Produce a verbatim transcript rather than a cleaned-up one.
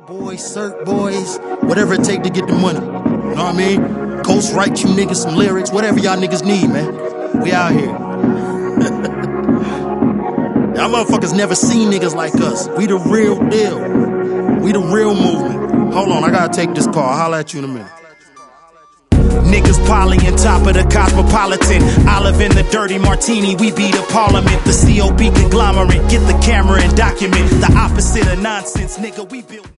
boys, Cirque boys, whatever it take to get the money. You know what I mean? Ghost write you niggas some lyrics, whatever y'all niggas need, man. We out here. Y'all motherfuckers never seen niggas like us. We the real deal. We the real movement. Hold on, I gotta take this call. I'll holler at you in a minute. Niggas poly on top of the cosmopolitan. Olive in the dirty martini, we be the parliament. The C O B conglomerate, get the camera and document the opposite of nonsense, nigga, we built